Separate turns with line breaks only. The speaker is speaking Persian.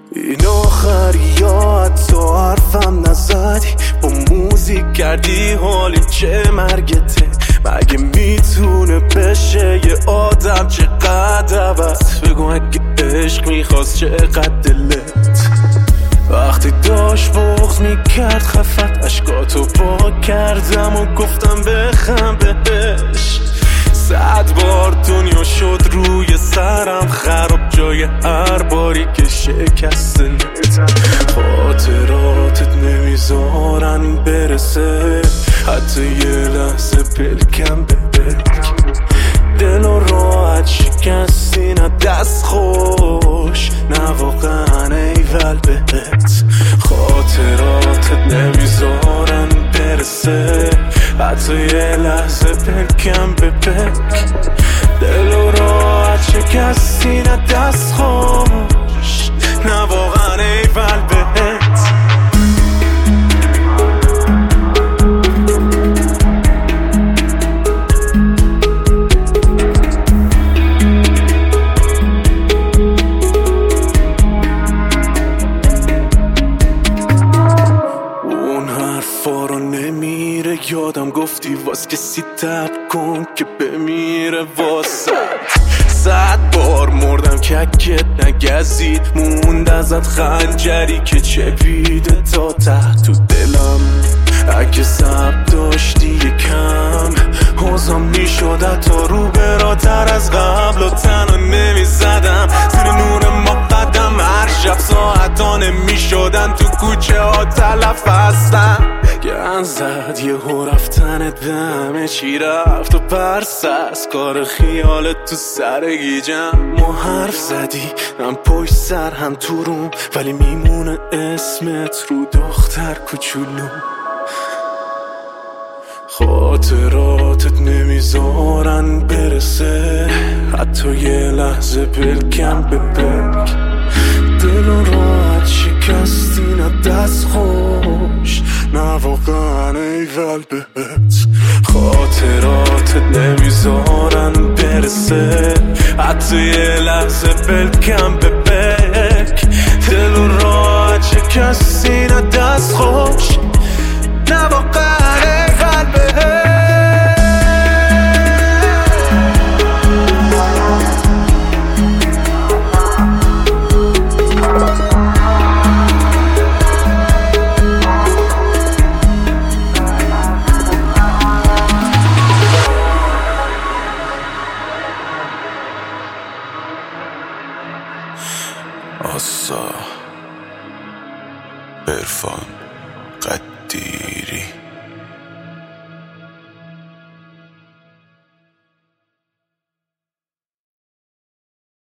این آخریات تو حرفم نزدی، با موزیک کردی حالی چه مرگته. مگه میتونه بشه یه آدم چقدر عوض؟ بگو اگه عشق میخواست چقدر دلت وقتی داشت بغض میکرد خفت اشکاتو پاک کردم و گفتم بخم بهش. 100 بار دنیا شد روی سرم خراب جای هر باری که شکستنی. خاطراتت نمیذارن برسه حتی یه لحظه پلکم ببک. دل و راحت شکستی نه دست خوش، نه واقعا ایول بهت. خاطراتت نمیذارن برسه حتی یه لحظه پلکم ببک. دل و راحت شکستی نه دست خوش، نه واقعا ایول بهت. یادم گفتی واس کسی تب کن که بمیره واسه. 100 بار مردم ککت نگزید، موند ازت خنجری که چپیده تا ته تو دلم. اگه سب داشتی یکم حوضم میشد تا رو براتر از قبل و تنها نمیزدم زیر نور ما قدم. هر شب ساعتانه میشدن تو کوچه ها تلف هستن. گن زد یه هو رفتنت به همه چی رفت و پرس از کار خیالت تو سر گیجم. ما حرف زدی هم پشت سر هم تو روم، ولی میمونه اسمت رو دختر کوچولو. خاطراتت نمیذارن برسه حتی یه لحظه پلکم ببک. دل و راحت شکستی نه دست خوش، نه واقعا ایول بهت. خاطراتت نمیذارن برسه حتی یه لحظه پلکم ببک. دل و راحت شکستی نه دست خوش، نه واقعا ایول بهت.
آسا عرفان قدیری